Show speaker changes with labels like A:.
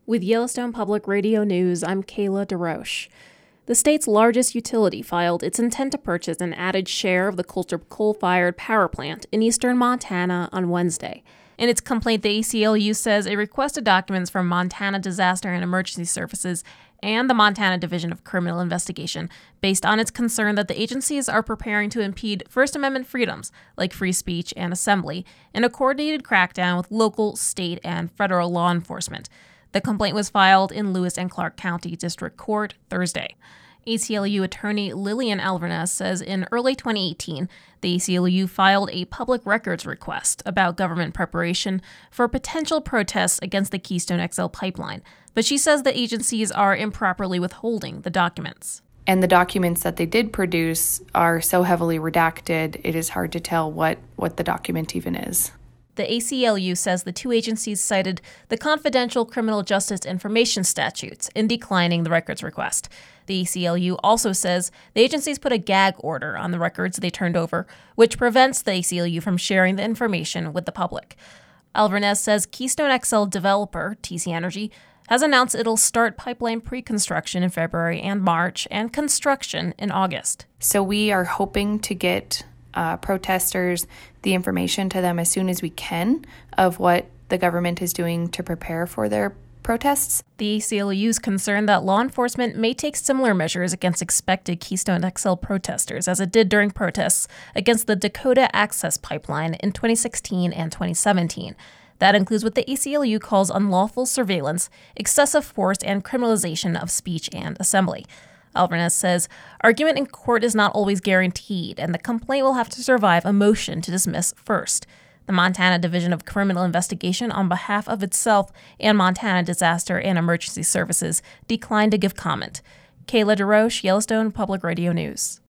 A: With Yellowstone Public Radio News, I'm Kayla DeRoche. The state's largest utility filed its intent to purchase an added share of the Colstrip coal-fired power plant in eastern Montana on Wednesday. In its complaint, the ACLU says it requested documents from Montana Disaster and Emergency Services and the Montana Division of Criminal Investigation based on its concern that the agencies are preparing to impede First Amendment freedoms like free speech and assembly in a coordinated crackdown with local, state, and federal law enforcement. The complaint was filed in Lewis and Clark County District Court Thursday. ACLU attorney Lillian Alvarez says in early 2018, the ACLU filed a public records request about government preparation for potential protests against the Keystone XL pipeline, but she says the agencies are improperly withholding the documents.
B: And the documents that they did produce are so heavily redacted, it is hard to tell what the document even is.
A: The ACLU says the two agencies cited the Confidential Criminal Justice Information Statutes in declining the records request. The ACLU also says the agencies put a gag order on the records they turned over, which prevents the ACLU from sharing the information with the public. Alvarez says Keystone XL developer, TC Energy, has announced it'll start pipeline pre-construction in February and March and construction in August.
B: So we are hoping to get protesters the information to them as soon as we can of what the government is doing to prepare for their protests.
A: The ACLU is concerned that law enforcement may take similar measures against expected Keystone XL protesters as it did during protests against the Dakota Access Pipeline in 2016 and 2017. That includes what the ACLU calls unlawful surveillance, excessive force, and criminalization of speech and assembly. Alvarez says argument in court is not always guaranteed, and the complaint will have to survive a motion to dismiss first. The Montana Division of Criminal Investigation, on behalf of itself and Montana Disaster and Emergency Services, declined to give comment. Kayla DeRoche, Yellowstone Public Radio News.